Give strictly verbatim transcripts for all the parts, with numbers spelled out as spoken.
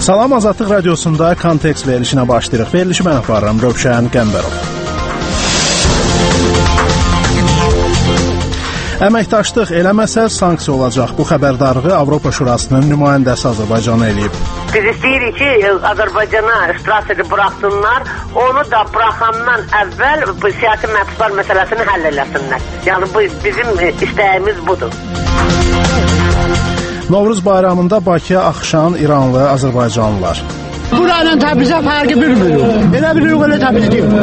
Salam, Azadlıq Radiosunda Kontekst verilişinə başlayırıq. Verilişi mən aparıram, Rövşən Qəmbərov. Əməkdaşlıq eləməsə sanksiya olacaq. Bu xəbərdarlığı Avropa Şurasının nümayəndəsi Azərbaycana eləyib. Biz istəyirik ki, Azərbaycana ştrasını buraxsınlar, onu da buraxandan əvvəl bu siyasi məhbuslar məsələsini həll eləsinlər. Yəni bu bizim istəyimiz budur. Novruz bayramında Bakıya axışan İranlı Azərbaycanlılar. Buranın Təbrizə fərqi bilmirik. Elə bilirik, elə Təbriz deyil.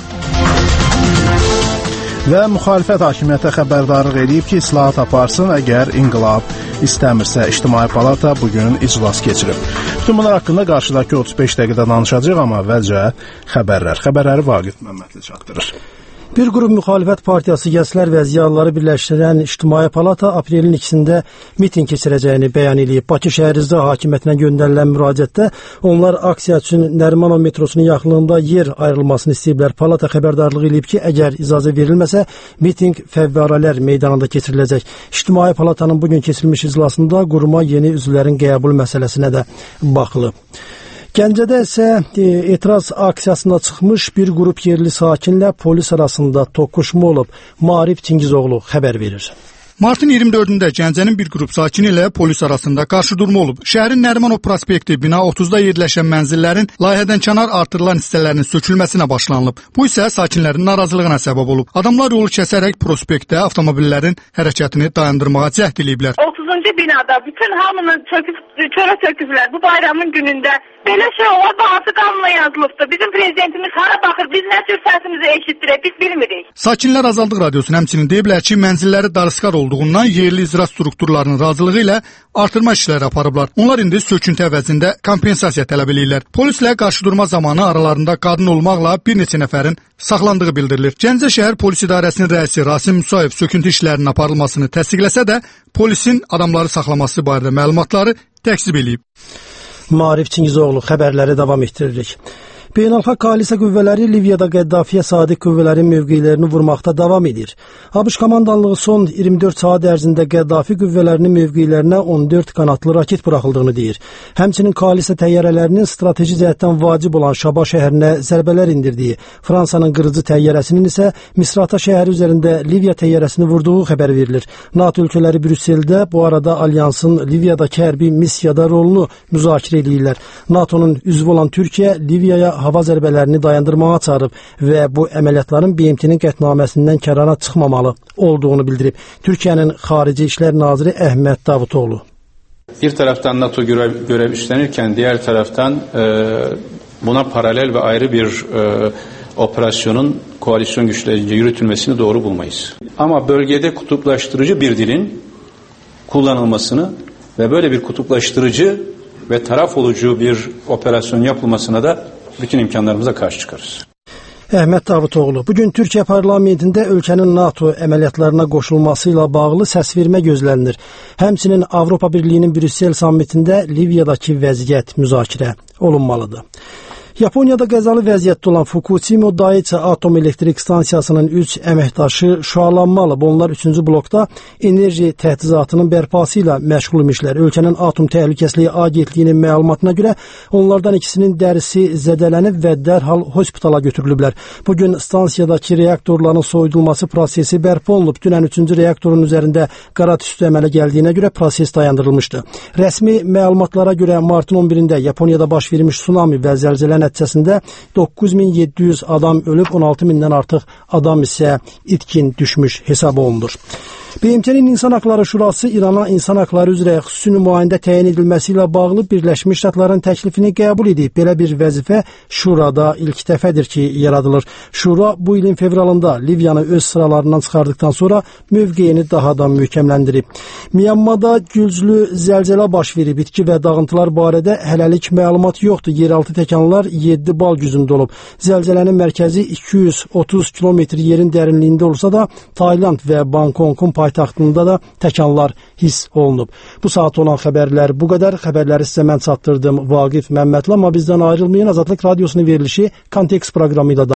Və müxalifət hakimiyyətə xəbərdarlıq edib ki, islahat aparsın, əgər inqilab istəmirsə. İctimai Palata bugün iclas keçirib. Bütün bunlar haqqında qarşıdakı otuz beş dəqiqədə danışacağıq, amma əvvəlcə xəbərlər. Xəbərləri Vaqif Məmmədli çatdırır. Bir qrup müxalifət partiyası gənclər və ziyalıları birləşdirən İctimai Palata aprelin ikisində miting keçirəcəyini bəyan edib. Bakı şəhər icra hakimiyyətinə göndərilən müraciətdə onlar aksiya üçün Nərimanov metrosunun yaxınlığında yer ayrılmasını istəyiblər. Palata xəbərdarlığı edib ki, əgər icazə verilməsə, miting Fəvvarələr meydanında keçiriləcək. İctimai Palatanın bugün keçirilmiş iclasında quruma yeni üzvlərin qəbul məsələsinə də baxılıb. Gəncədə isə e, etiraz aksiyasına çıxmış bir qrup yerli sakinlə polis arasında toqquşma olub. Maarif Çingizoğlu xəbər verir. Martın iyirmi dördündə Gəncənin bir qrup sakini ilə polis arasında qarşıdurma olub. Şəhərin Nərimanov prospekti bina otuzda yerləşən mənzillərin layihədən kənar artırılan hissələrinin sökülməsinə başlanılıb. Bu isə sakinlərin narazılığına səbəb olub. Adamlar yolu kəsərək prospektdə avtomobillərin hərəkətini dayandırmağa cəhd ediblər. otuzuncu binada bütün hamını çöküb, çölə çöküblər. Bu bayramın günündə belə şey olar, hansı qanuna yazılıbdır. Bizim prezidentimiz hara baxır, biz nə tür səsimizi eşitdirək, biz bilmirik. Sakinlər Azadlıq Radiosunun həmçinin deyiblər ki, mənzilləri darısqar olduğundan yerli icra strukturlarının razılığı ilə artırma işləri aparıblar. Onlar indi söküntü əvəzində kompensasiya tələb edirlər. Polislə qarşıdurma zamanı aralarında qadın olmaqla bir neçə nəfərin saxlandığı bildirilir. Gəncə şəhər polis idarəsinin rəisi Rasim Musayev söküntü işlərinin aparılmasını təsdiqləsə də, polisin adamları saxlaması barədə məlumatları təkzib edib. Maarif Çingizoğlu xəbərləri davam etdiririk. Beynəlxalq koalisiya qüvvələri Liviyada Qəddafiyə sadiq qüvvələrin mövqelərini vurmaqda davam edir. ABŞ komandanlığı son iyirmi dörd saat ərzində Qəddafi qüvvələrinin mövqelərinə on dörd qanatlı raket buraxıldığını deyir. Həmçinin koalisiya təyyarələrinin strateji cəhətdən vacib olan Şaba şəhərinə zərbələr indirdiyi, Fransanın qırıcı təyyarəsinin isə Misrata şəhəri üzərində Liviya təyyarəsini vurduğu xəbər verilir. NATO ölkələri Brüsseldə bu arada alyansın Liviyadakı hərbi missiyada rolunu müzakirə edirlər. NATO'nun üzvü olan Türkiyə Liviyaya hava zərbələrini dayandırmağa çağırıb və bu əməliyyatların B M T-nin qətnaməsindən kənara çıxmamalı olduğunu bildirib. Türkiyənin Xarici İşlər Naziri Əhməd Davutoğlu. Bir taraftan NATO görev, görev üstlenirken diğer taraftan e, buna paralel ve ayrı bir e, operasyonun koalisyon güçlerince yürütülmesini doğru bulmayız. Ama bölgede kutuplaştırıcı bir dilin kullanılmasını ve böyle bir kutuplaştırıcı ve taraf olucu bir operasyon yapılmasına da bütün imkanlarımıza karşı çıkarız. Əhməd Davutoğlu, bugün Türkiyə parlamentində ölkənin NATO əməliyyatlarına qoşulması ilə bağlı səsvermə gözlənilir. Həmçinin Avropa Birliyinin Brüssel sammitində Liviyadakı vəziyyət müzakirə olunmalıdır. Yaponiyada qəzalı vəziyyətdə olan Fukushima Daiichi Atom Elektrik Stansiyasının üç əməkdaşı şüalanmalı. Onlar üçüncü blokda enerji təchizatının bərpası ilə məşğul imişlər. Ölkənin Atom Təhlükəsizliyi Agentliyinin məlumatına görə onlardan ikisinin dərisi zədələnib və dərhal hospitala götürülüblər. Bugün stansiyadakı reaktorların soyudulması prosesi bərpa olunub. Dünən üçüncü reaktorun üzərində qara tüstü əmələ gəldiyinə görə proses dayandırılmışdı. Rəsmi məlumatlara görə martın on birində Yaponiyada baş vermiş tsunami və zəlzələ nəticəsində doqquz min yeddi yüz adam ölüb, on altı mindən artıq adam isə itkin düşmüş hesab olunur. B M T-nin İnsan Haqları Şurası İrana insan haqları üzrə xüsusi nümayəndə təyin edilməsi ilə bağlı Birləşmiş Ştatların təklifini qəbul edib. Belə bir vəzifə Şurada ilk dəfədir ki, yaradılır. Şura bu ilin fevralında Liviyanı öz sıralarından çıxardıqdan sonra mövqeyini daha da möhkəmləndirib. Myanmada güclü zəlzələ baş verib. Bitki və dağıntılar barədə hələlik məlumat yoxdur. Yeraltı təkanlar yeddi bal gücündə olub. Zəlzələnin mərkəzi iki yüz otuz kilometr yerin dərinliyində olsa da Tayland və Bangkokun paytaxtında da təkanlar hiss olunub. Bu saat olan xəbərlər bu qədər. Xəbərləri sizə mən çatdırdım Vaqif Məmmədli, amma bizdən ayrılmayın. Azadlıq Radiosunun verilişi Kontekst proqramı ilə